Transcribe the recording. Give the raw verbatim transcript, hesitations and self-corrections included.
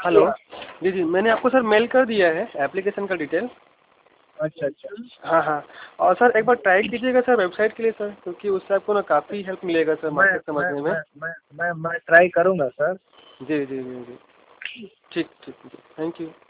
Hello. जी जी, मैंने आपको sir mail कर दिया है एप्लीकेशन का डिटेल। अच्छा अच्छा। हाँ हाँ। और सर एक बार ट्राई कीजिएगा सर वेबसाइट के लिए सर, क्योंकि उससे आपको ना काफ़ी हेल्प मिलेगा सर मैं मार्केट मैं समझने में। मैं मैं मैं मैं ट्राई करूँगा सर। जी जी जी जी। ठीक ठीक ठीक, थैंक यू।